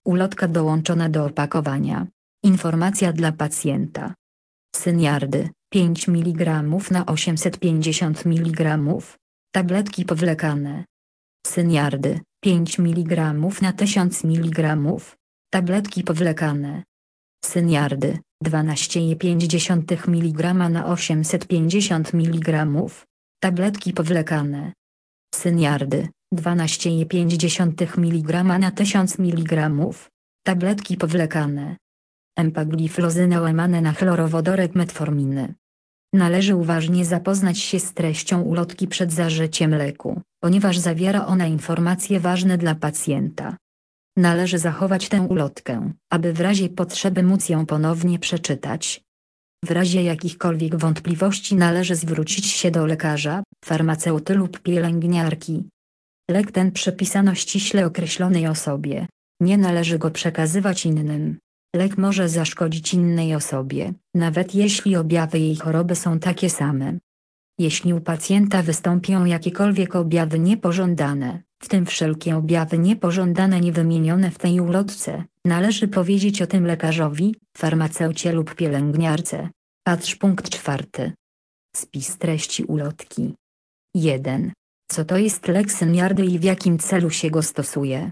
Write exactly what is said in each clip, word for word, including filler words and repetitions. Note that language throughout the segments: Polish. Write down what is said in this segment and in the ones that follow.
Ulotka dołączona do opakowania. Informacja dla pacjenta. Syniardy, pięć miligramów na osiemset pięćdziesiąt miligramów. Tabletki powlekane. Syniardy, pięć miligramów na tysiąc miligramów. Tabletki powlekane. Syniardy, dwanaście przecinek pięć miligrama na osiemset pięćdziesiąt miligramów. Tabletki powlekane. Syniardy, dwanaście przecinek pięć miligrama na tysiąc miligramów. Tabletki powlekane. Empagliflozyna łamane na chlorowodorek metforminy. Należy uważnie zapoznać się z treścią ulotki przed zażyciem leku, ponieważ zawiera ona informacje ważne dla pacjenta. Należy zachować tę ulotkę, aby w razie potrzeby móc ją ponownie przeczytać. W razie jakichkolwiek wątpliwości należy zwrócić się do lekarza, farmaceuty lub pielęgniarki. Lek ten przepisano ściśle określonej osobie. Nie należy go przekazywać innym. Lek może zaszkodzić innej osobie, nawet jeśli objawy jej choroby są takie same. Jeśli u pacjenta wystąpią jakiekolwiek objawy niepożądane, w tym wszelkie objawy niepożądane niewymienione w tej ulotce, należy powiedzieć o tym lekarzowi, farmaceucie lub pielęgniarce. Patrz punkt czwarty. Spis treści ulotki. jeden. Co to jest lek Syniardy i w jakim celu się go stosuje?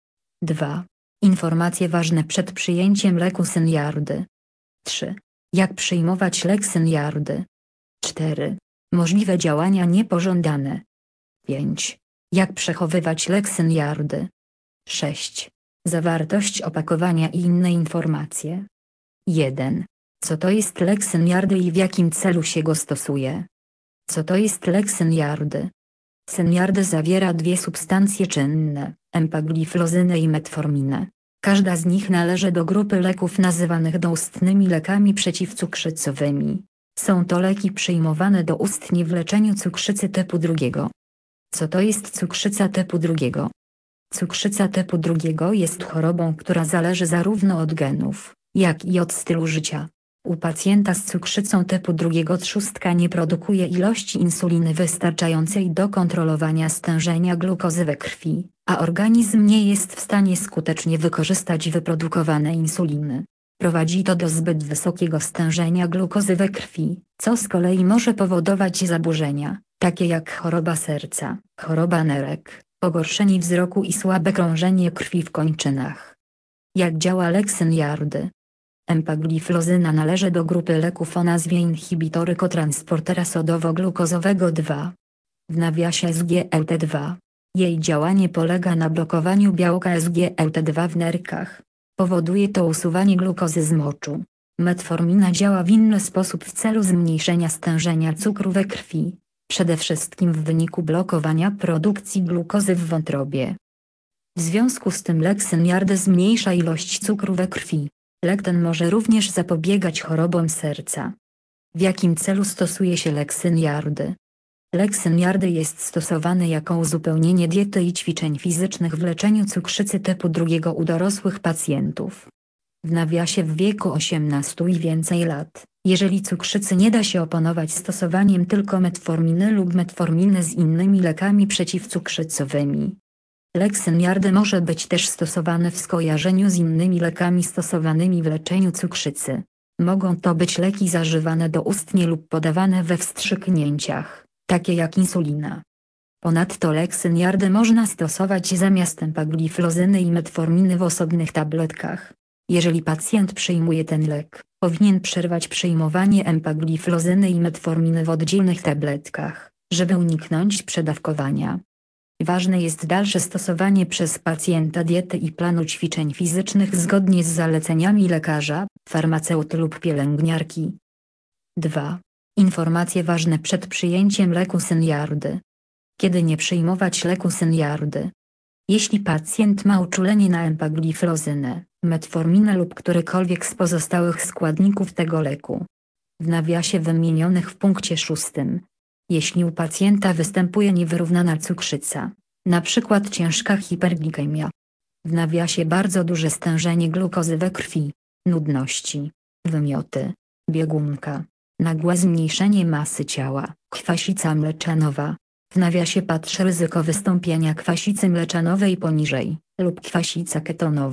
dwa. Informacje ważne przed przyjęciem leku Syniardy. trzy. Jak przyjmować lek Syniardy? cztery. Możliwe działania niepożądane. pięć. Jak przechowywać lek Syniardy? sześć. Zawartość opakowania i inne informacje. jeden. Co to jest lek Syniardy i w jakim celu się go stosuje? Co to jest lek Syniardy? Syniardy zawiera dwie substancje czynne, empagliflozynę i metforminę. Każda z nich należy do grupy leków nazywanych doustnymi lekami przeciwcukrzycowymi. Są to leki przyjmowane doustnie w leczeniu cukrzycy typu drugiego. Co to jest cukrzyca typu drugiego? Cukrzyca typu drugiego jest chorobą, która zależy zarówno od genów, jak i od stylu życia. U pacjenta z cukrzycą typu drugiego trzustka nie produkuje ilości insuliny wystarczającej do kontrolowania stężenia glukozy we krwi, a organizm nie jest w stanie skutecznie wykorzystać wyprodukowanej insuliny. Prowadzi to do zbyt wysokiego stężenia glukozy we krwi, co z kolei może powodować zaburzenia, takie jak choroba serca, choroba nerek, pogorszenie wzroku i słabe krążenie krwi w kończynach. Jak działa lek Syniardy? Empagliflozyna należy do grupy leków o nazwie inhibitory kotransportera sodowo-glukozowego dwa. W nawiasie S G L T dwa. Jej działanie polega na blokowaniu białka S G L T dwa w nerkach. Powoduje to usuwanie glukozy z moczu. Metformina działa w inny sposób w celu zmniejszenia stężenia cukru we krwi, przede wszystkim w wyniku blokowania produkcji glukozy w wątrobie. W związku z tym lek Syniardy zmniejsza ilość cukru we krwi. Lek ten może również zapobiegać chorobom serca. W jakim celu stosuje się lek Syniardy? Lek Syniardy jest stosowany jako uzupełnienie diety i ćwiczeń fizycznych w leczeniu cukrzycy typu drugiego u dorosłych pacjentów. W nawiasie w wieku osiemnastu i więcej lat, jeżeli cukrzycy nie da się opanować stosowaniem tylko metforminy lub metforminy z innymi lekami przeciwcukrzycowymi. Lek Syniardy może być też stosowany w skojarzeniu z innymi lekami stosowanymi w leczeniu cukrzycy. Mogą to być leki zażywane doustnie lub podawane we wstrzyknięciach, takie jak insulina. Ponadto lek Syniardy można stosować zamiast empagliflozyny i metforminy w osobnych tabletkach. Jeżeli pacjent przyjmuje ten lek, powinien przerwać przyjmowanie empagliflozyny i metforminy w oddzielnych tabletkach, żeby uniknąć przedawkowania. Ważne jest dalsze stosowanie przez pacjenta diety i planu ćwiczeń fizycznych zgodnie z zaleceniami lekarza, farmaceuty lub pielęgniarki. dwa. Informacje ważne przed przyjęciem leku Syniardy. Kiedy nie przyjmować leku Syniardy? Jeśli pacjent ma uczulenie na empagliflozynę, metforminę lub którykolwiek z pozostałych składników tego leku. W nawiasie wymienionych w punkcie szóstym. Jeśli u pacjenta występuje niewyrównana cukrzyca, np. ciężka hiperglikemia. W nawiasie bardzo duże stężenie glukozy we krwi, nudności, wymioty, biegunka, nagłe zmniejszenie masy ciała, kwasica mleczanowa. W nawiasie patrz ryzyko wystąpienia kwasicy mleczanowej poniżej, lub kwasica ketonowa.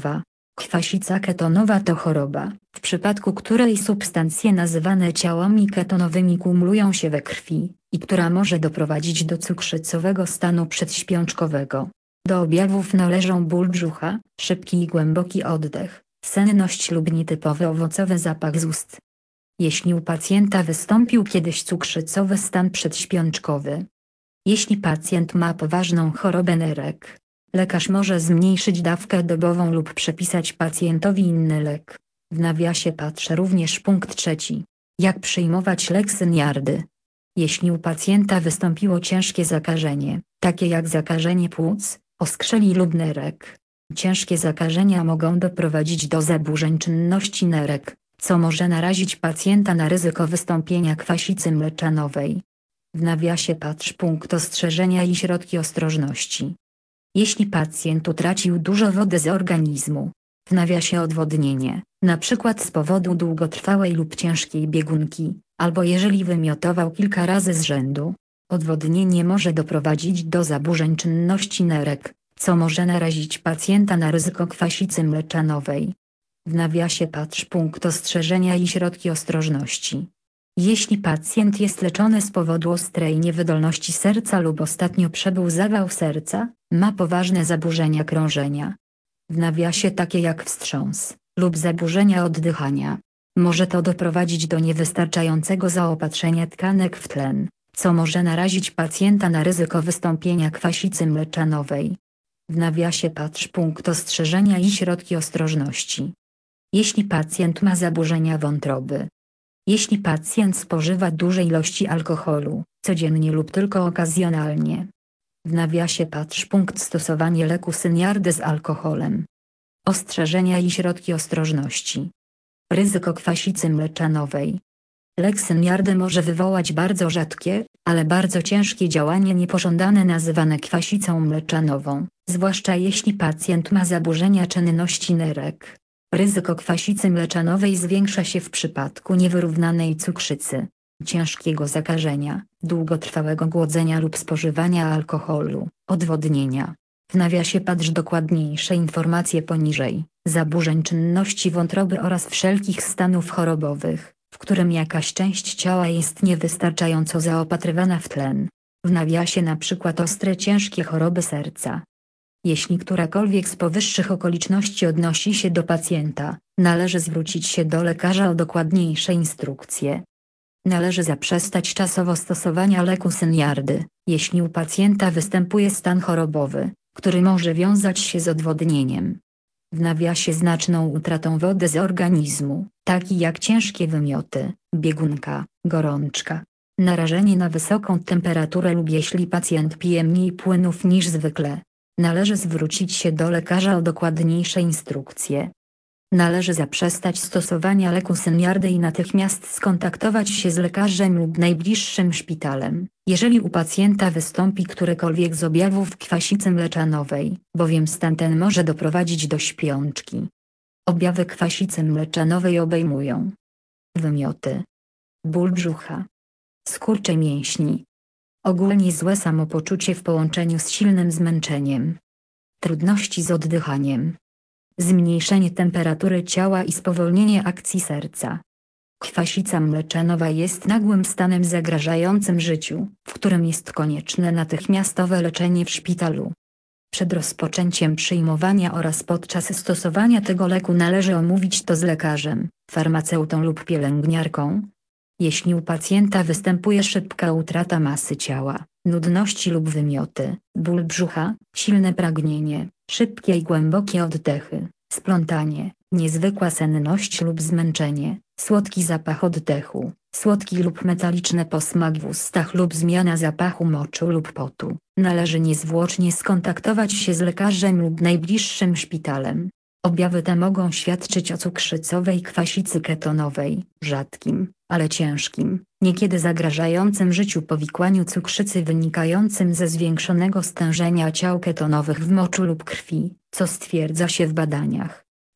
Kwasica ketonowa to choroba, w przypadku której substancje nazywane ciałami ketonowymi kumulują się we krwi, i która może doprowadzić do cukrzycowego stanu przedśpiączkowego. Do objawów należą ból brzucha, szybki i głęboki oddech, senność lub nietypowy owocowy zapach z ust. Jeśli u pacjenta wystąpił kiedyś cukrzycowy stan przedśpiączkowy. Jeśli pacjent ma poważną chorobę nerek, lekarz może zmniejszyć dawkę dobową lub przepisać pacjentowi inny lek. W nawiasie patrzę również punkt trzeci. Jak przyjmować lek Syniardy? Jeśli u pacjenta wystąpiło ciężkie zakażenie, takie jak zakażenie płuc, oskrzeli lub nerek. Ciężkie zakażenia mogą doprowadzić do zaburzeń czynności nerek, co może narazić pacjenta na ryzyko wystąpienia kwasicy mleczanowej. W nawiasie patrz punkt ostrzeżenia i środki ostrożności. Jeśli pacjent utracił dużo wody z organizmu, w nawiasie odwodnienie, np. z powodu długotrwałej lub ciężkiej biegunki, albo jeżeli wymiotował kilka razy z rzędu, odwodnienie może doprowadzić do zaburzeń czynności nerek, co może narazić pacjenta na ryzyko kwasicy mleczanowej. W nawiasie patrz punkt ostrzeżenia i środki ostrożności. Jeśli pacjent jest leczony z powodu ostrej niewydolności serca lub ostatnio przebył zawał serca, ma poważne zaburzenia krążenia. W nawiasie takie jak wstrząs lub zaburzenia oddychania. Może to doprowadzić do niewystarczającego zaopatrzenia tkanek w tlen, co może narazić pacjenta na ryzyko wystąpienia kwasicy mleczanowej. W nawiasie patrz punkt ostrzeżenia i środki ostrożności. Jeśli pacjent ma zaburzenia wątroby. Jeśli pacjent spożywa duże ilości alkoholu, codziennie lub tylko okazjonalnie. W nawiasie patrz punkt stosowanie leku Syniardy z alkoholem. Ostrzeżenia i środki ostrożności. Ryzyko kwasicy mleczanowej. Lek Syniardy może wywołać bardzo rzadkie, ale bardzo ciężkie działanie niepożądane nazywane kwasicą mleczanową, zwłaszcza jeśli pacjent ma zaburzenia czynności nerek. Ryzyko kwasicy mleczanowej zwiększa się w przypadku niewyrównanej cukrzycy, ciężkiego zakażenia, długotrwałego głodzenia lub spożywania alkoholu, odwodnienia. W nawiasie patrz dokładniejsze informacje poniżej, zaburzeń czynności wątroby oraz wszelkich stanów chorobowych, w którym jakaś część ciała jest niewystarczająco zaopatrywana w tlen. W nawiasie na przykład ostre ciężkie choroby serca. Jeśli którakolwiek z powyższych okoliczności odnosi się do pacjenta, należy zwrócić się do lekarza o dokładniejsze instrukcje. Należy zaprzestać czasowo stosowania leku Syniardy, jeśli u pacjenta występuje stan chorobowy, który może wiązać się z odwodnieniem. W nawiasie znaczną utratą wody z organizmu, taki jak ciężkie wymioty, biegunka, gorączka, narażenie na wysoką temperaturę lub jeśli pacjent pije mniej płynów niż zwykle. Należy zwrócić się do lekarza o dokładniejsze instrukcje. Należy zaprzestać stosowania leku Syniardy i natychmiast skontaktować się z lekarzem lub najbliższym szpitalem, jeżeli u pacjenta wystąpi którykolwiek z objawów kwasicy mleczanowej, bowiem stan ten może doprowadzić do śpiączki. Objawy kwasicy mleczanowej obejmują wymioty, ból brzucha, skurcze mięśni, ogólnie złe samopoczucie w połączeniu z silnym zmęczeniem, trudności z oddychaniem, zmniejszenie temperatury ciała i spowolnienie akcji serca. Kwasica mleczanowa jest nagłym stanem zagrażającym życiu, w którym jest konieczne natychmiastowe leczenie w szpitalu. Przed rozpoczęciem przyjmowania oraz podczas stosowania tego leku należy omówić to z lekarzem, farmaceutą lub pielęgniarką. Jeśli u pacjenta występuje szybka utrata masy ciała, nudności lub wymioty, ból brzucha, silne pragnienie, szybkie i głębokie oddechy, splątanie, niezwykła senność lub zmęczenie, słodki zapach oddechu, słodki lub metaliczny posmak w ustach lub zmiana zapachu moczu lub potu, należy niezwłocznie skontaktować się z lekarzem lub najbliższym szpitalem. Objawy te mogą świadczyć o cukrzycowej kwasicy ketonowej, rzadkim, ale ciężkim, niekiedy zagrażającym życiu powikłaniu cukrzycy wynikającym ze zwiększonego stężenia ciał ketonowych w moczu lub krwi, co stwierdza się w badaniach.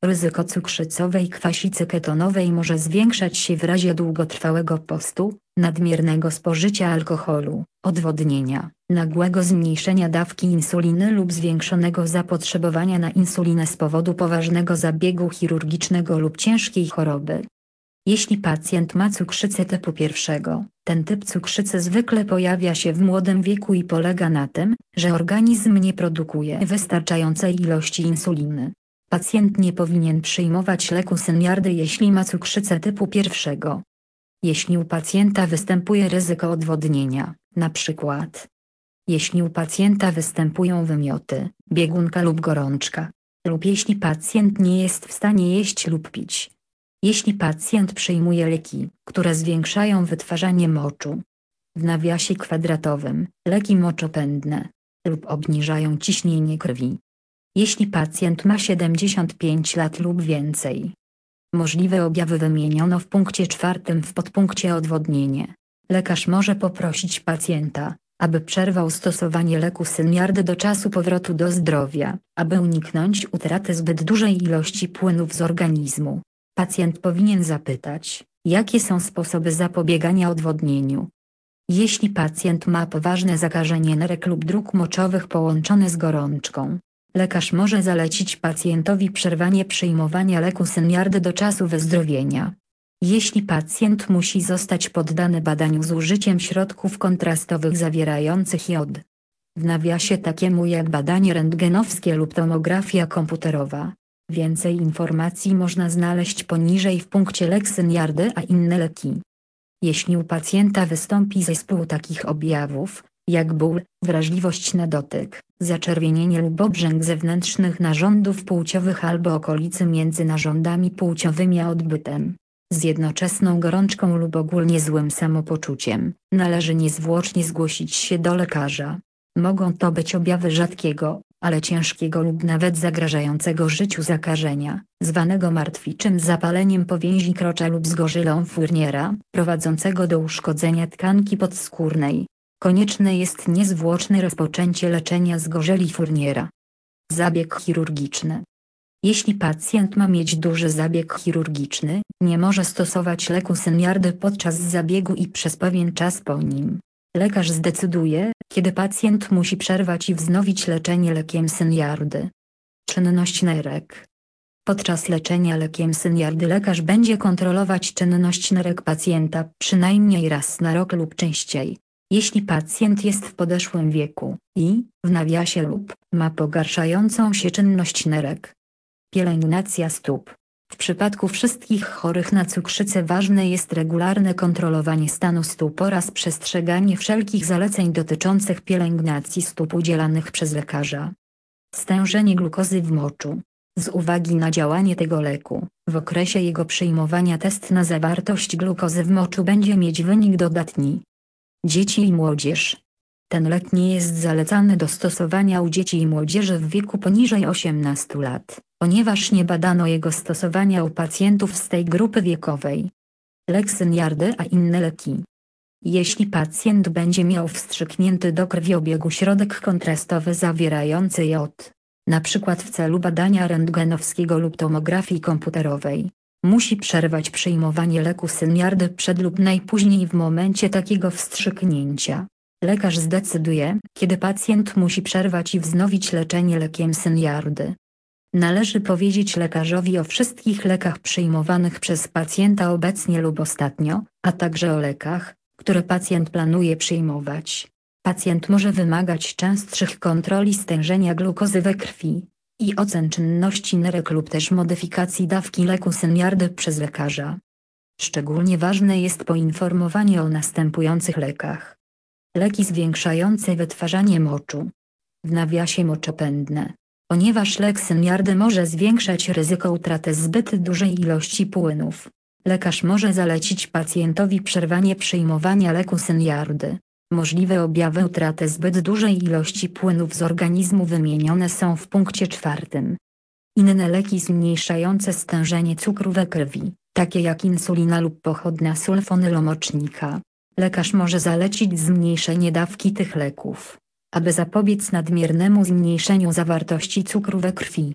Ryzyko cukrzycowej kwasicy ketonowej może zwiększać się w razie długotrwałego postu, nadmiernego spożycia alkoholu, odwodnienia, nagłego zmniejszenia dawki insuliny lub zwiększonego zapotrzebowania na insulinę z powodu poważnego zabiegu chirurgicznego lub ciężkiej choroby. Jeśli pacjent ma cukrzycę typu pierwszego, ten typ cukrzycy zwykle pojawia się w młodym wieku i polega na tym, że organizm nie produkuje wystarczającej ilości insuliny. Pacjent nie powinien przyjmować leku Seniardy, jeśli ma cukrzycę typu pierwszego. Jeśli u pacjenta występuje ryzyko odwodnienia, np. jeśli u pacjenta występują wymioty, biegunka lub gorączka, lub jeśli pacjent nie jest w stanie jeść lub pić. Jeśli pacjent przyjmuje leki, które zwiększają wytwarzanie moczu, w nawiasie kwadratowym, leki moczopędne, lub obniżają ciśnienie krwi. Jeśli pacjent ma siedemdziesiąt pięć lat lub więcej. Możliwe objawy wymieniono w punkcie czwartym w podpunkcie odwodnienie. Lekarz może poprosić pacjenta, aby przerwał stosowanie leku Seniardy do czasu powrotu do zdrowia, aby uniknąć utraty zbyt dużej ilości płynów z organizmu. Pacjent powinien zapytać, jakie są sposoby zapobiegania odwodnieniu. Jeśli pacjent ma poważne zakażenie nerek lub dróg moczowych połączone z gorączką, lekarz może zalecić pacjentowi przerwanie przyjmowania leku Seniardy do czasu wyzdrowienia. Jeśli pacjent musi zostać poddany badaniu z użyciem środków kontrastowych zawierających jod, w nawiasie takiemu jak badanie rentgenowskie lub tomografia komputerowa. Więcej informacji można znaleźć poniżej w punkcie lek Seniardy a inne leki. Jeśli u pacjenta wystąpi zespół takich objawów, jak ból, wrażliwość na dotyk, zaczerwienienie lub obrzęk zewnętrznych narządów płciowych albo okolicy między narządami płciowymi a odbytem, z jednoczesną gorączką lub ogólnie złym samopoczuciem, należy niezwłocznie zgłosić się do lekarza. Mogą to być objawy rzadkiego, ale ciężkiego lub nawet zagrażającego życiu zakażenia, zwanego martwiczym zapaleniem powięzi krocza lub zgorzylą Fourniera, prowadzącego do uszkodzenia tkanki podskórnej. Konieczne jest niezwłoczne rozpoczęcie leczenia zgorzeli Fourniera. Zabieg chirurgiczny. Jeśli pacjent ma mieć duży zabieg chirurgiczny, nie może stosować leku Seniardy podczas zabiegu i przez pewien czas po nim. Lekarz zdecyduje, kiedy pacjent musi przerwać i wznowić leczenie lekiem Seniardy. Czynność nerek. Podczas leczenia lekiem Seniardy lekarz będzie kontrolować czynność nerek pacjenta przynajmniej raz na rok lub częściej. Jeśli pacjent jest w podeszłym wieku i, w nawiasie lub, ma pogarszającą się czynność nerek. Pielęgnacja stóp. W przypadku wszystkich chorych na cukrzycę ważne jest regularne kontrolowanie stanu stóp oraz przestrzeganie wszelkich zaleceń dotyczących pielęgnacji stóp udzielanych przez lekarza. Stężenie glukozy w moczu. Z uwagi na działanie tego leku, w okresie jego przyjmowania test na zawartość glukozy w moczu będzie mieć wynik dodatni. Dzieci i młodzież. Ten lek nie jest zalecany do stosowania u dzieci i młodzieży w wieku poniżej osiemnastu lat, ponieważ nie badano jego stosowania u pacjentów z tej grupy wiekowej. Lek Seniardy a inne leki. Jeśli pacjent będzie miał wstrzyknięty do krwiobiegu środek kontrastowy zawierający jod, np. w celu badania rentgenowskiego lub tomografii komputerowej, musi przerwać przyjmowanie leku Seniardy przed lub najpóźniej w momencie takiego wstrzyknięcia. Lekarz zdecyduje, kiedy pacjent musi przerwać i wznowić leczenie lekiem Seniardy. Należy powiedzieć lekarzowi o wszystkich lekach przyjmowanych przez pacjenta obecnie lub ostatnio, a także o lekach, które pacjent planuje przyjmować. Pacjent może wymagać częstszych kontroli stężenia glukozy we krwi i ocen czynności nerek lub też modyfikacji dawki leku Seniardy przez lekarza. Szczególnie ważne jest poinformowanie o następujących lekach. Leki zwiększające wytwarzanie moczu. W nawiasie moczopędne. Ponieważ lek Seniardy może zwiększać ryzyko utraty zbyt dużej ilości płynów, lekarz może zalecić pacjentowi przerwanie przyjmowania leku Seniardy. Możliwe objawy utraty zbyt dużej ilości płynów z organizmu wymienione są w punkcie czwartym. Inne leki zmniejszające stężenie cukru we krwi, takie jak insulina lub pochodna sulfonylomocznika. Lekarz może zalecić zmniejszenie dawki tych leków, aby zapobiec nadmiernemu zmniejszeniu zawartości cukru we krwi.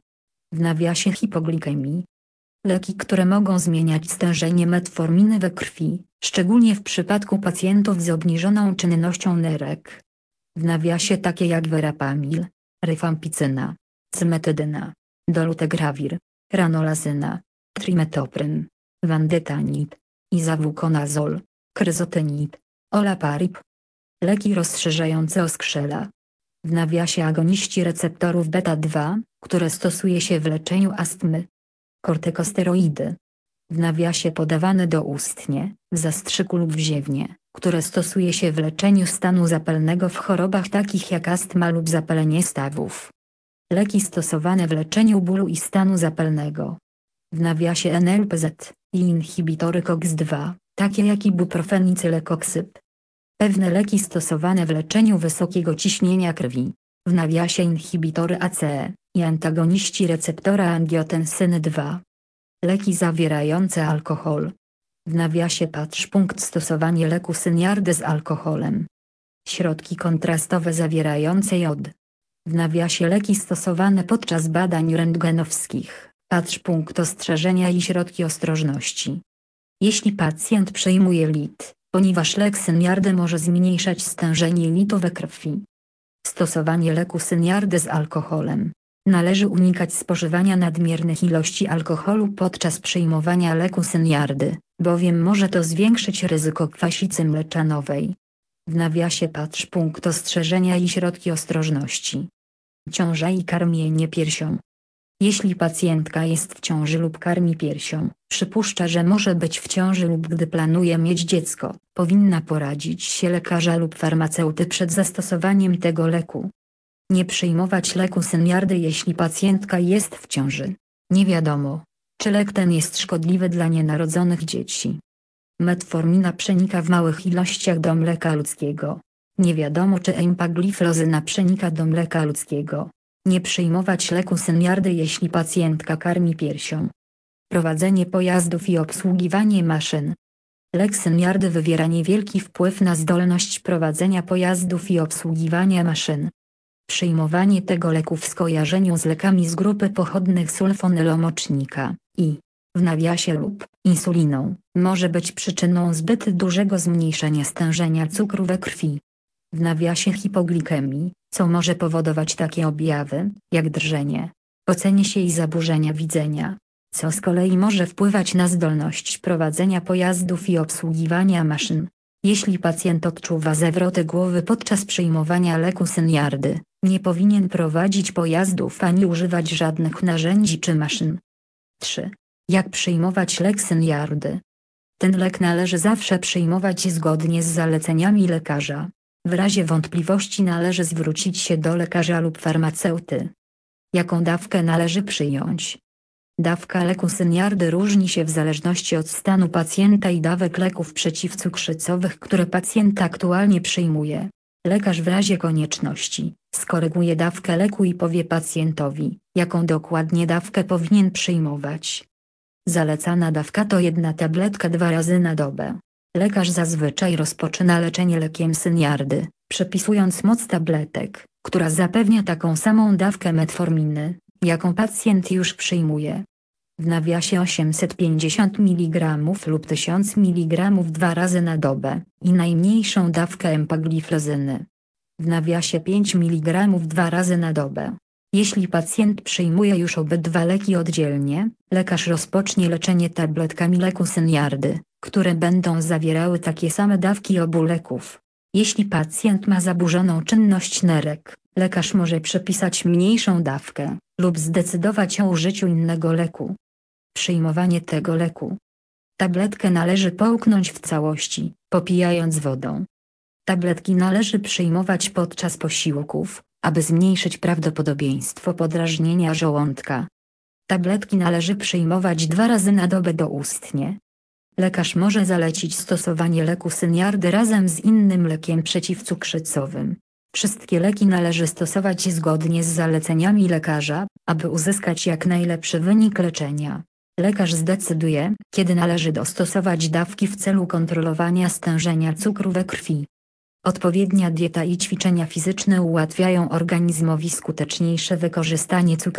w nawiasie hipoglikemii. Leki, które mogą zmieniać stężenie metforminy we krwi, szczególnie w przypadku pacjentów z obniżoną czynnością nerek. W nawiasie takie jak verapamil, rifampicina, cymetydyna, dolutegravir, ranolazyna, trimetopryn, vandetanib, izawuconazol, kryzotenib, olaparib. Leki rozszerzające oskrzela. W nawiasie agoniści receptorów beta dwa, które stosuje się w leczeniu astmy. Kortykosteroidy. W nawiasie podawane doustnie, w zastrzyku lub wziewnie, które stosuje się w leczeniu stanu zapalnego w chorobach takich jak astma lub zapalenie stawów. Leki stosowane w leczeniu bólu i stanu zapalnego. W nawiasie N L P Z i inhibitory C O X dwa, takie jak ibuprofen i cylekoksyb. Pewne leki stosowane w leczeniu wysokiego ciśnienia krwi. W nawiasie inhibitory A C E i antagoniści receptora angiotensyny dwa. Leki zawierające alkohol. W nawiasie patrz punkt stosowanie leku Syniardy z alkoholem. Środki kontrastowe zawierające jod. W nawiasie leki stosowane podczas badań rentgenowskich. Patrz punkt ostrzeżenia i środki ostrożności. Jeśli pacjent przyjmuje lit, ponieważ lek Syniardy może zmniejszać stężenie litu we krwi. Stosowanie leku Syniardy z alkoholem. Należy unikać spożywania nadmiernych ilości alkoholu podczas przyjmowania leku Syniardy, bowiem może to zwiększyć ryzyko kwasicy mleczanowej. W nawiasie patrz punkt ostrzeżenia i środki ostrożności. Ciąża i karmienie piersią. Jeśli pacjentka jest w ciąży lub karmi piersią, przypuszcza, że może być w ciąży lub gdy planuje mieć dziecko, powinna poradzić się lekarza lub farmaceuty przed zastosowaniem tego leku. Nie przyjmować leku Syniardy, jeśli pacjentka jest w ciąży. Nie wiadomo, czy lek ten jest szkodliwy dla nienarodzonych dzieci. Metformina przenika w małych ilościach do mleka ludzkiego. Nie wiadomo, czy empagliflozyna przenika do mleka ludzkiego. Nie przyjmować leku Syniardy, jeśli pacjentka karmi piersią. Prowadzenie pojazdów i obsługiwanie maszyn. Lek Syniardy wywiera niewielki wpływ na zdolność prowadzenia pojazdów i obsługiwania maszyn. Przyjmowanie tego leku w skojarzeniu z lekami z grupy pochodnych sulfonylomocznika i, w nawiasie lub, insuliną, może być przyczyną zbyt dużego zmniejszenia stężenia cukru we krwi. W nawiasie hipoglikemii, co może powodować takie objawy, jak drżenie, pocenie się i zaburzenia widzenia, co z kolei może wpływać na zdolność prowadzenia pojazdów i obsługiwania maszyn. Jeśli pacjent odczuwa zawroty głowy podczas przyjmowania leku Syniardy, nie powinien prowadzić pojazdów ani używać żadnych narzędzi czy maszyn. trzy. Jak przyjmować lek Syniardy? Ten lek należy zawsze przyjmować zgodnie z zaleceniami lekarza. W razie wątpliwości należy zwrócić się do lekarza lub farmaceuty. Jaką dawkę należy przyjąć? Dawka leku Syniardy różni się w zależności od stanu pacjenta i dawek leków przeciwcukrzycowych, które pacjent aktualnie przyjmuje. Lekarz w razie konieczności skoryguje dawkę leku i powie pacjentowi, jaką dokładnie dawkę powinien przyjmować. Zalecana dawka to jedna tabletka dwa razy na dobę. Lekarz zazwyczaj rozpoczyna leczenie lekiem Syniardy, przepisując moc tabletek, która zapewnia taką samą dawkę metforminy, jaką pacjent już przyjmuje. W nawiasie osiemset pięćdziesiąt miligramów lub tysiąc miligramów dwa razy na dobę i najmniejszą dawkę empagliflozyny. W nawiasie pięć miligramów dwa razy na dobę. Jeśli pacjent przyjmuje już obydwa leki oddzielnie, lekarz rozpocznie leczenie tabletkami leku Syniardy, które będą zawierały takie same dawki obu leków. Jeśli pacjent ma zaburzoną czynność nerek, lekarz może przepisać mniejszą dawkę lub zdecydować o użyciu innego leku. Przyjmowanie tego leku. Tabletkę należy połknąć w całości, popijając wodą. Tabletki należy przyjmować podczas posiłków, aby zmniejszyć prawdopodobieństwo podrażnienia żołądka. Tabletki należy przyjmować dwa razy na dobę doustnie. Lekarz może zalecić stosowanie leku Syniardy razem z innym lekiem przeciwcukrzycowym. Wszystkie leki należy stosować zgodnie z zaleceniami lekarza, aby uzyskać jak najlepszy wynik leczenia. Lekarz zdecyduje, kiedy należy dostosować dawki w celu kontrolowania stężenia cukru we krwi. Odpowiednia dieta i ćwiczenia fizyczne ułatwiają organizmowi skuteczniejsze wykorzystanie cukru.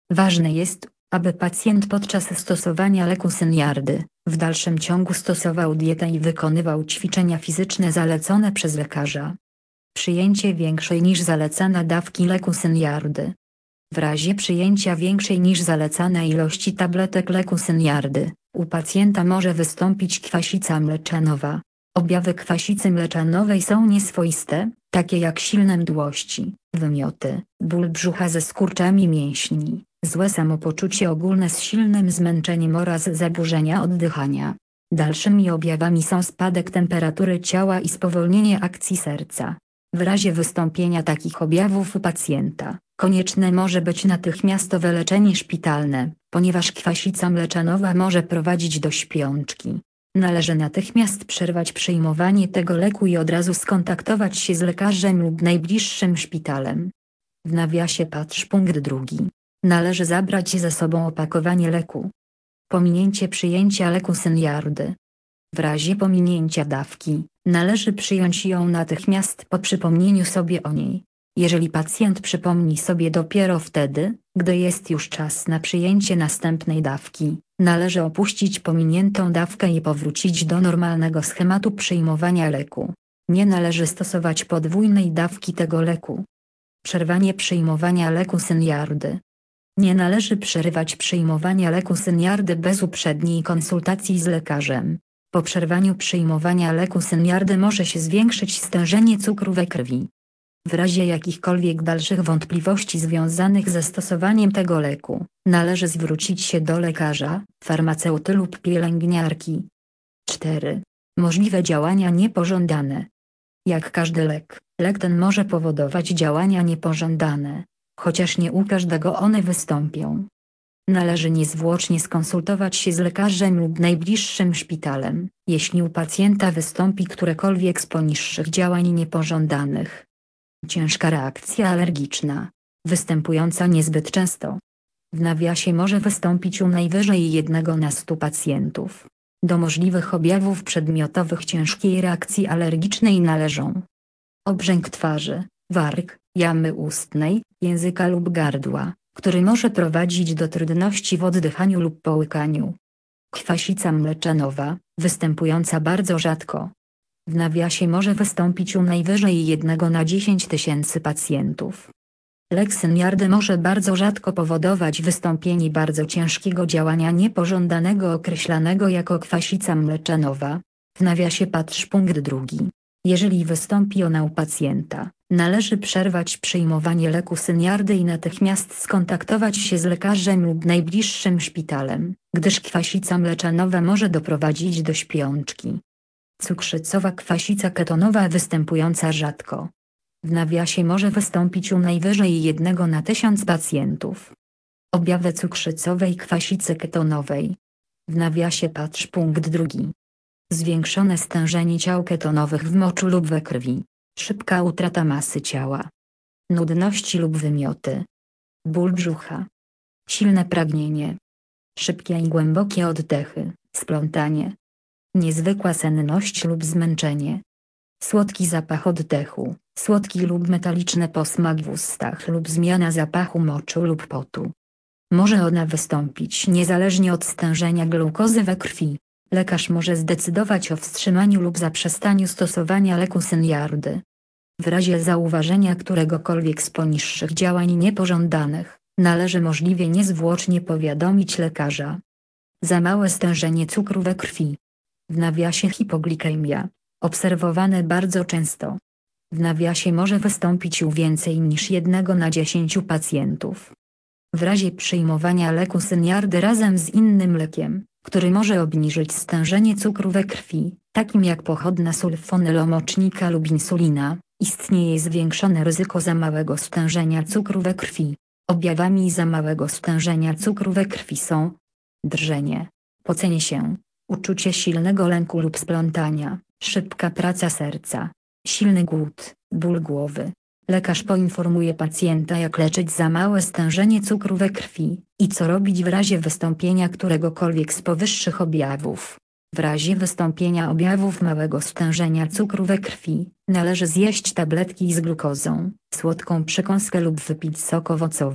Ważne jest, aby pacjent podczas stosowania leku Syniardy w dalszym ciągu stosował dietę i wykonywał ćwiczenia fizyczne zalecone przez lekarza. Przyjęcie większej niż zalecana dawki leku Syniardy. W razie przyjęcia większej niż zalecana ilości tabletek leku Syniardy, u pacjenta może wystąpić kwasica mleczanowa. Objawy kwasicy mleczanowej są nieswoiste, takie jak silne mdłości, wymioty, ból brzucha ze skurczami mięśni, złe samopoczucie ogólne z silnym zmęczeniem oraz zaburzenia oddychania. Dalszymi objawami są spadek temperatury ciała i spowolnienie akcji serca. W razie wystąpienia takich objawów u pacjenta, konieczne może być natychmiastowe leczenie szpitalne, ponieważ kwasica mleczanowa może prowadzić do śpiączki. Należy natychmiast przerwać przyjmowanie tego leku i od razu skontaktować się z lekarzem lub najbliższym szpitalem. W nawiasie patrz punkt drugi. Należy zabrać ze sobą opakowanie leku. Pominięcie przyjęcia leku Syniardy. W razie pominięcia dawki, należy przyjąć ją natychmiast po przypomnieniu sobie o niej. Jeżeli pacjent przypomni sobie dopiero wtedy, gdy jest już czas na przyjęcie następnej dawki, należy opuścić pominiętą dawkę i powrócić do normalnego schematu przyjmowania leku. Nie należy stosować podwójnej dawki tego leku. Przerwanie przyjmowania leku Syniardy. Nie należy przerywać przyjmowania leku Syniardy bez uprzedniej konsultacji z lekarzem. Po przerwaniu przyjmowania leku Syniardy może się zwiększyć stężenie cukru we krwi. W razie jakichkolwiek dalszych wątpliwości związanych ze stosowaniem tego leku, należy zwrócić się do lekarza, farmaceuty lub pielęgniarki. cztery. Możliwe działania niepożądane. Jak każdy lek, lek ten może powodować działania niepożądane, chociaż nie u każdego one wystąpią. Należy niezwłocznie skonsultować się z lekarzem lub najbliższym szpitalem, jeśli u pacjenta wystąpi którekolwiek z poniższych działań niepożądanych. Ciężka reakcja alergiczna, występująca niezbyt często. W nawiasie może wystąpić u najwyżej jednego na stu pacjentów. Do możliwych objawów przedmiotowych ciężkiej reakcji alergicznej należą obrzęk twarzy, warg, jamy ustnej, języka lub gardła, który może prowadzić do trudności w oddychaniu lub połykaniu. Kwasica mleczanowa, występująca bardzo rzadko. W nawiasie może wystąpić u najwyżej jednego na dziesięć tysięcy pacjentów. Lek Syniardy może bardzo rzadko powodować wystąpienie bardzo ciężkiego działania niepożądanego określanego jako kwasica mleczanowa. W nawiasie patrz punkt drugi. Jeżeli wystąpi ona u pacjenta, należy przerwać przyjmowanie leku Syniardy i natychmiast skontaktować się z lekarzem lub najbliższym szpitalem, gdyż kwasica mleczanowa może doprowadzić do śpiączki. Cukrzycowa kwasica ketonowa występująca rzadko. W nawiasie może wystąpić u najwyżej jednego na tysiąc pacjentów. Objawy cukrzycowej kwasicy ketonowej. W nawiasie patrz punkt drugi. Zwiększone stężenie ciał ketonowych w moczu lub we krwi. Szybka utrata masy ciała. Nudności lub wymioty. Ból brzucha. Silne pragnienie. Szybkie i głębokie oddechy, splątanie. Niezwykła senność lub zmęczenie. Słodki zapach oddechu, słodki lub metaliczny posmak w ustach lub zmiana zapachu moczu lub potu. Może ona wystąpić niezależnie od stężenia glukozy we krwi. Lekarz może zdecydować o wstrzymaniu lub zaprzestaniu stosowania leku Syniardy. W razie zauważenia któregokolwiek z poniższych działań niepożądanych, należy możliwie niezwłocznie powiadomić lekarza. Za małe stężenie cukru we krwi. W nawiasie hipoglikemia, obserwowane bardzo często. W nawiasie może wystąpić u więcej niż jednego na dziesięciu pacjentów. W razie przyjmowania leku Syniardy razem z innym lekiem, który może obniżyć stężenie cukru we krwi, takim jak pochodna sulfonylomocznika lub insulina, istnieje zwiększone ryzyko za małego stężenia cukru we krwi. Objawami za małego stężenia cukru we krwi są drżenie, pocenie się, uczucie silnego lęku lub splątania, szybka praca serca, silny głód, ból głowy. Lekarz poinformuje pacjenta, jak leczyć za małe stężenie cukru we krwi i co robić w razie wystąpienia któregokolwiek z powyższych objawów. W razie wystąpienia objawów małego stężenia cukru we krwi, należy zjeść tabletki z glukozą, słodką przekąskę lub wypić sok owocowy.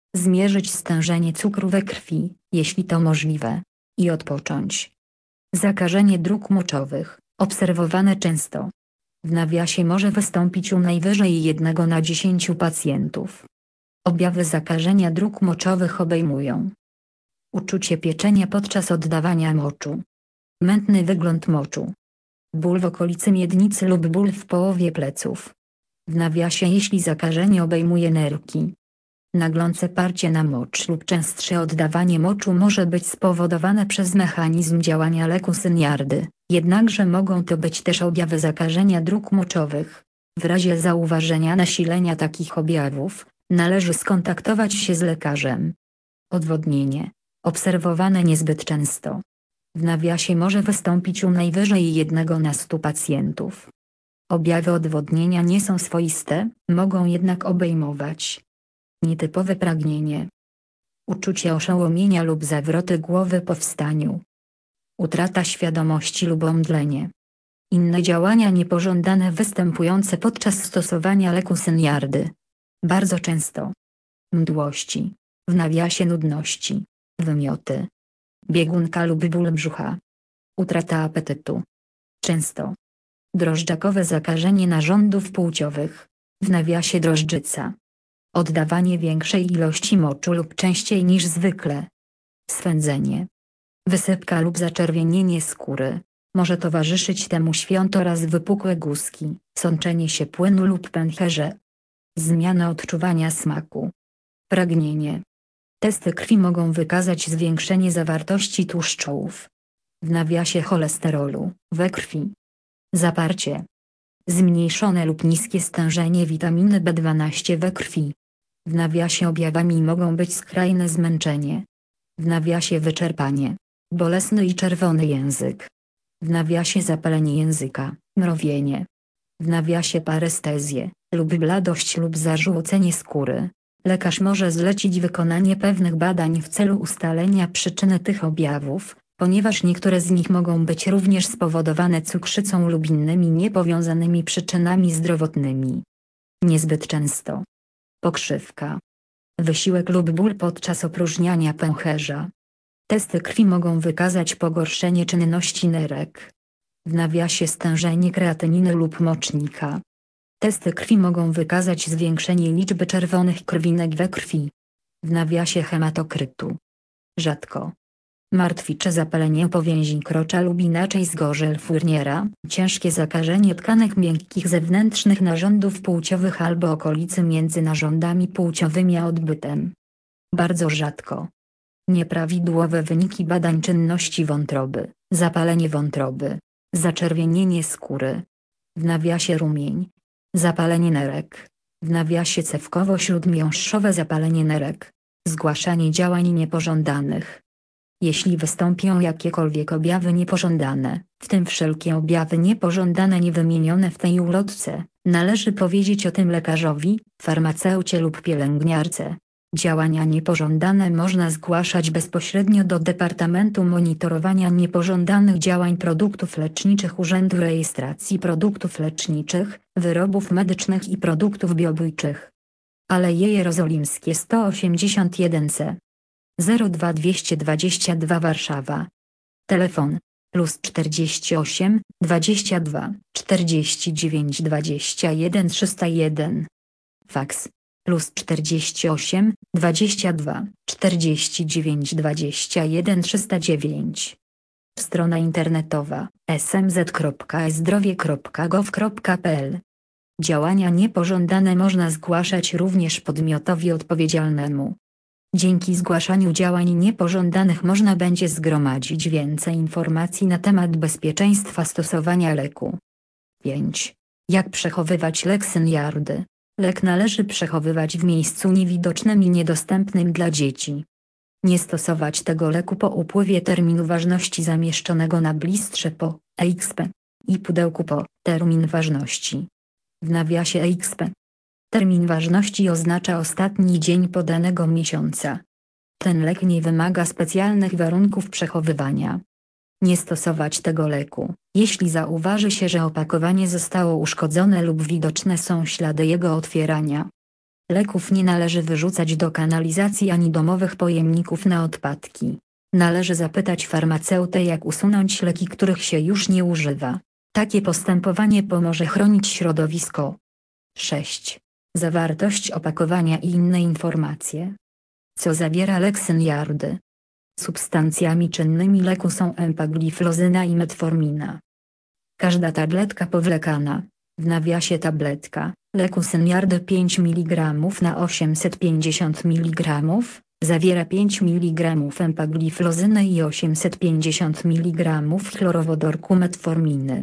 Zmierzyć stężenie cukru we krwi, jeśli to możliwe, i odpocząć. Zakażenie dróg moczowych, obserwowane często. W nawiasie może wystąpić u najwyżej jednego na dziesięciu pacjentów. Objawy zakażenia dróg moczowych obejmują uczucie pieczenia podczas oddawania moczu, mętny wygląd moczu, ból w okolicy miednicy lub ból w połowie pleców. W nawiasie jeśli zakażenie obejmuje nerki. Naglące parcie na mocz lub częstsze oddawanie moczu może być spowodowane przez mechanizm działania leku Syniardy, jednakże mogą to być też objawy zakażenia dróg moczowych. W razie zauważenia nasilenia takich objawów, należy skontaktować się z lekarzem. Odwodnienie, obserwowane niezbyt często. W nawiasie może wystąpić u najwyżej jednego na stu pacjentów. Objawy odwodnienia nie są swoiste, mogą jednak obejmować nietypowe pragnienie, uczucie oszołomienia lub zawroty głowy po wstaniu, utrata świadomości lub omdlenie. Inne działania niepożądane występujące podczas stosowania leku Syniardy. Bardzo często mdłości, w nawiasie nudności, wymioty, biegunka lub ból brzucha, utrata apetytu. Często drożdżakowe zakażenie narządów płciowych, w nawiasie drożdżyca. Oddawanie większej ilości moczu lub częściej niż zwykle. Swędzenie, wysypka lub zaczerwienienie skóry. Może towarzyszyć temu świąt oraz wypukłe guzki, sączenie się płynu lub pęcherze. Zmiana odczuwania smaku. Pragnienie. Testy krwi mogą wykazać zwiększenie zawartości tłuszczów. W nawiasie cholesterolu, we krwi. Zaparcie. Zmniejszone lub niskie stężenie witaminy B dwanaście we krwi. W nawiasie objawami mogą być skrajne zmęczenie. W nawiasie wyczerpanie. Bolesny i czerwony język. W nawiasie zapalenie języka, mrowienie. W nawiasie parestezję, lub bladość lub zażółcenie skóry. Lekarz może zlecić wykonanie pewnych badań w celu ustalenia przyczyny tych objawów, ponieważ niektóre z nich mogą być również spowodowane cukrzycą lub innymi niepowiązanymi przyczynami zdrowotnymi. Niezbyt często. Pokrzywka. Wysiłek lub ból podczas opróżniania pęcherza. Testy krwi mogą wykazać pogorszenie czynności nerek. W nawiasie stężenie kreatyniny lub mocznika. Testy krwi mogą wykazać zwiększenie liczby czerwonych krwinek we krwi. W nawiasie hematokrytu. Rzadko. Martwicze zapalenie powięzi krocza lub inaczej zgorzel Fourniera, ciężkie zakażenie tkanek miękkich zewnętrznych narządów płciowych albo okolicy między narządami płciowymi a odbytem. Bardzo rzadko. Nieprawidłowe wyniki badań czynności wątroby, zapalenie wątroby, zaczerwienienie skóry. W nawiasie rumień. Zapalenie nerek. W nawiasie cewkowo-śródmiąższowe zapalenie nerek. Zgłaszanie działań niepożądanych. Jeśli wystąpią jakiekolwiek objawy niepożądane, w tym wszelkie objawy niepożądane niewymienione w tej ulotce, należy powiedzieć o tym lekarzowi, farmaceucie lub pielęgniarce. Działania niepożądane można zgłaszać bezpośrednio do Departamentu Monitorowania Niepożądanych Działań Produktów Leczniczych Urzędu Rejestracji Produktów Leczniczych, Wyrobów Medycznych i Produktów Biobójczych. Aleje Jerozolimskie sto osiemdziesiąt jeden C. zero dwa dwieście dwadzieścia dwa Warszawa. Telefon plus czterdzieści osiem, dwadzieścia dwa, czterdzieści dziewięć dwadzieścia jeden trzysta jeden. Faks plus czterdzieści osiem, dwadzieścia dwa, czterdzieści dziewięć dwadzieścia jeden trzysta dziewięć. Strona internetowa s m z kropka e zdrowie kropka gov kropka p l. Działania niepożądane można zgłaszać również podmiotowi odpowiedzialnemu. Dzięki zgłaszaniu działań niepożądanych można będzie zgromadzić więcej informacji na temat bezpieczeństwa stosowania leku. pięć. Jak przechowywać lek Syniardy? Lek należy przechowywać w miejscu niewidocznym i niedostępnym dla dzieci. Nie stosować tego leku po upływie terminu ważności zamieszczonego na blistrze po E X P i pudełku po termin ważności. W nawiasie E X P. Termin ważności oznacza ostatni dzień podanego miesiąca. Ten lek nie wymaga specjalnych warunków przechowywania. Nie stosować tego leku, jeśli zauważy się, że opakowanie zostało uszkodzone lub widoczne są ślady jego otwierania. Leków nie należy wyrzucać do kanalizacji ani domowych pojemników na odpadki. Należy zapytać farmaceutę, jak usunąć leki, których się już nie używa. Takie postępowanie pomoże chronić środowisko. sześć. Zawartość opakowania i inne informacje. Co zawiera lek Syniardy? Substancjami czynnymi leku są empagliflozyna i metformina. Każda tabletka powlekana, w nawiasie tabletka, leku Syniardy pięć miligramów na osiemset pięćdziesiąt miligramów, zawiera pięć miligramów empagliflozyny i osiemset pięćdziesiąt miligramów chlorowodorku metforminy.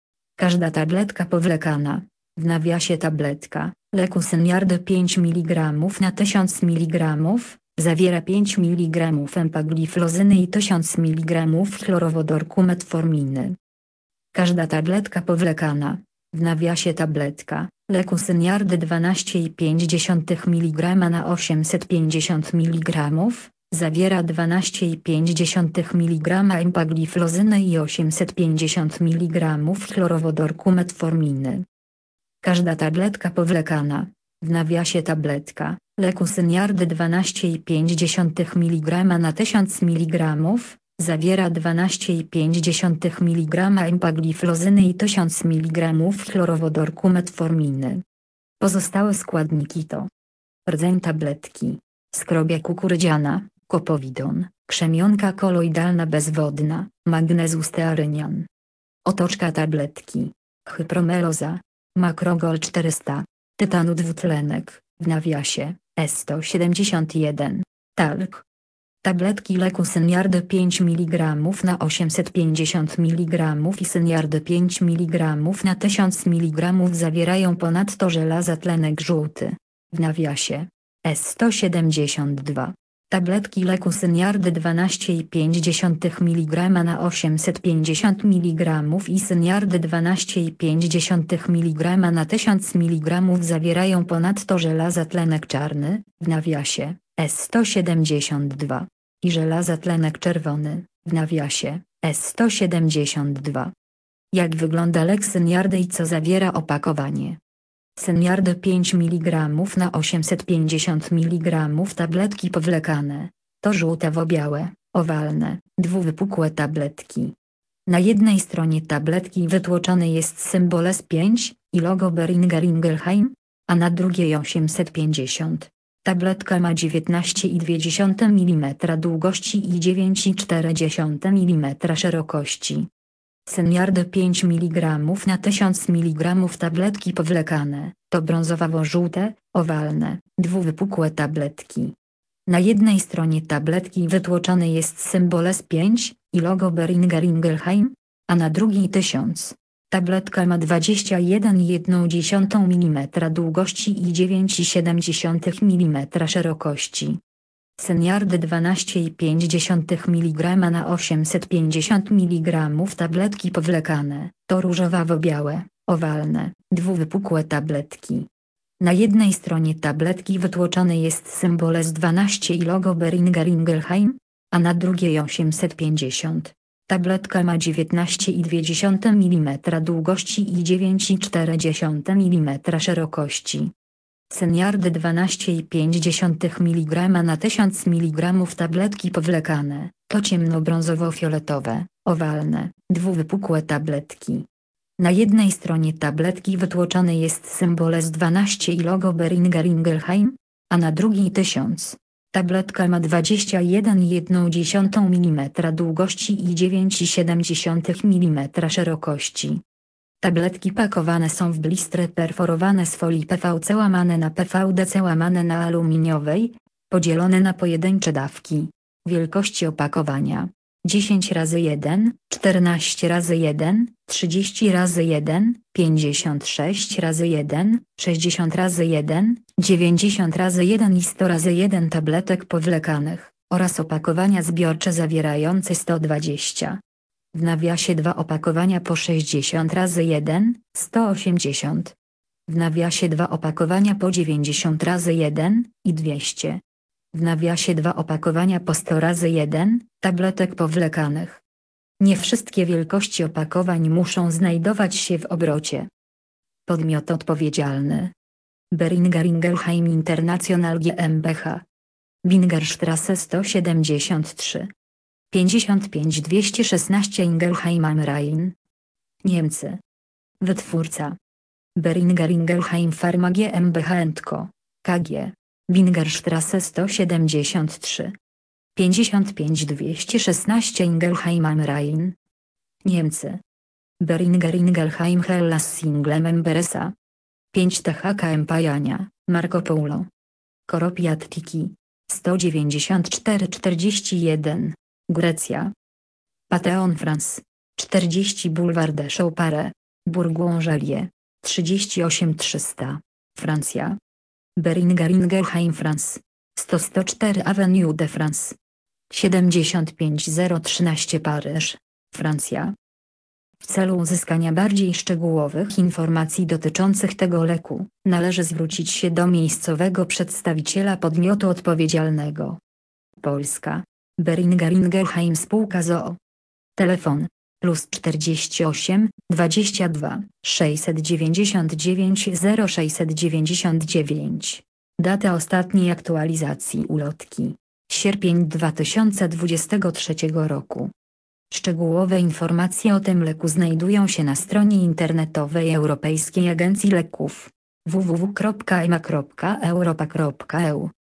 Każda tabletka powlekana, w nawiasie tabletka, leku Syniardy pięć miligramów na tysiąc miligramów, zawiera pięć miligramów empagliflozyny i tysiąc miligramów chlorowodorku metforminy. Każda tabletka powlekana, w nawiasie tabletka, leku Syniardy dwanaście i pięć dziesiątych miligrama na osiemset pięćdziesiąt miligramów, zawiera dwanaście i pięć dziesiątych miligrama empagliflozyny i osiemset pięćdziesiąt miligramów chlorowodorku metforminy. Każda tabletka powlekana, w nawiasie tabletka, leku Syniardy dwanaście i pięć dziesiątych miligrama na tysiąc miligramów, zawiera dwanaście i pięć dziesiątych miligrama empagliflozyny i tysiąc miligramów chlorowodorku metforminy. Pozostałe składniki to rdzeń tabletki, skrobia kukurydziana, kopowidon, krzemionka koloidalna bezwodna, magnezustearynian. Otoczka tabletki, hypromeloza, makrogol czterysta, tytanu dwutlenek, w nawiasie, S sto siedemdziesiąt jeden, talk. Tabletki leku Syniardy pięć miligramów na osiemset pięćdziesiąt miligramów i Syniardy pięć miligramów na tysiąc miligramów zawierają ponadto żelaza tlenek żółty, w nawiasie, S sto siedemdziesiąt dwa. Tabletki leku Syniardy dwanaście i pięć dziesiątych miligrama na osiemset pięćdziesiąt miligramów i Syniardy dwanaście i pięć dziesiątych miligrama na tysiąc miligramów zawierają ponadto żelaza tlenek czarny, w nawiasie, S sto siedemdziesiąt dwa, i żelaza tlenek czerwony, w nawiasie, S sto siedemdziesiąt dwa. Jak wygląda lek Syniardy i co zawiera opakowanie? Syniardy pięć miligramów na osiemset pięćdziesiąt miligramów tabletki powlekane, to żółtawo-białe, owalne, dwuwypukłe tabletki. Na jednej stronie tabletki wytłoczony jest symbol S pięć i logo Boehringer Ingelheim, a na drugiej osiemset pięćdziesiąt. Tabletka ma dziewiętnaście i dwie dziesiąte milimetra długości i dziewięć i cztery dziesiąte milimetra szerokości. Syniardy pięć miligramów na tysiąc miligramów tabletki powlekane, to brązowawo-żółte, owalne, dwuwypukłe tabletki. Na jednej stronie tabletki wytłoczony jest symbol S pięć i logo Boehringer Ingelheim, a na drugiej tysiąc. Tabletka ma dwadzieścia jeden i jedna dziesiąta milimetra długości i dziewięć i siedem dziesiątych milimetra szerokości. Syniardy dwanaście i pięć dziesiątych miligrama na osiemset pięćdziesiąt miligramów tabletki powlekane, to różowawo-białe, owalne, dwuwypukłe tabletki. Na jednej stronie tabletki wytłoczony jest symbol S dwanaście i logo Boehringer Ingelheim, a na drugiej osiemset pięćdziesiąt. Tabletka ma dziewiętnaście i dwie dziesiąte milimetra długości i dziewięć i cztery dziesiąte milimetra szerokości. Syniardy dwanaście i pięć dziesiątych miligrama na tysiąc miligramów tabletki powlekane, to ciemnobrązowo-fioletowe, owalne, dwuwypukłe tabletki. Na jednej stronie tabletki wytłoczony jest symbol S dwanaście i logo Boehringer Ingelheim, a na drugiej tysiąc. Tabletka ma dwadzieścia jeden i jedna dziesiąta milimetra długości i dziewięć i siedem dziesiątych milimetra szerokości. Tabletki pakowane są w blistry perforowane z folii P V C łamane na P V D C łamane na aluminiowej, podzielone na pojedyncze dawki. Wielkości opakowania: dziesięć razy jeden, czternaście razy jeden, trzydzieści razy jeden, pięćdziesiąt sześć razy jeden, sześćdziesiąt razy jeden, dziewięćdziesiąt razy jeden i sto razy jeden tabletek powlekanych, oraz opakowania zbiorcze zawierające sto dwadzieścia. W nawiasie dwa opakowania po sześćdziesiąt razy jeden, sto osiemdziesiąt. W nawiasie dwa opakowania po dziewięćdziesiąt razy jeden i dwieście. W nawiasie dwa opakowania po sto razy jeden, tabletek powlekanych. Nie wszystkie wielkości opakowań muszą znajdować się w obrocie. Podmiot odpowiedzialny. Boehringer Ingelheim International GmbH. Wingerstrasse sto siedemdziesiąt trzy. pięćdziesiąt pięć dwieście szesnaście Ingelheim am Rhein. Niemcy. Wytwórca. Boehringer Ingelheim Pharma GmbH and Co. K G. Wingerstrasse sto siedemdziesiąt trzy. pięćdziesiąt pięć dwieście szesnaście Ingelheim am Rhein. Niemcy. Boehringer Ingelheim Hellas Single Member S A. pięć T H K M Pajania, Marco Polo. Koropiat Tiki. sto dziewięćdziesiąt cztery czterdzieści jeden. Grecja. Pateon France. czterdzieści Boulevard des Chaupare, Bourgogne-Jallieu. trzydzieści osiem trzysta. Francja. Boehringer Ingelheim France. sto sto cztery Avenue de France. siedemdziesiąt pięć zero trzynaście Paryż, Francja. W celu uzyskania bardziej szczegółowych informacji dotyczących tego leku, należy zwrócić się do miejscowego przedstawiciela podmiotu odpowiedzialnego. Polska. Boehringer Ingelheim Spółka z o o. Telefon: plus czterdzieści osiem, dwadzieścia dwa, sześćset dziewięćdziesiąt dziewięć zero sześćset dziewięćdziesiąt dziewięć. Data ostatniej aktualizacji ulotki: sierpień dwa tysiące dwudziestego trzeciego roku. Szczegółowe informacje o tym leku znajdują się na stronie internetowej Europejskiej Agencji Leków w w w kropka e m a kropka europa kropka e u.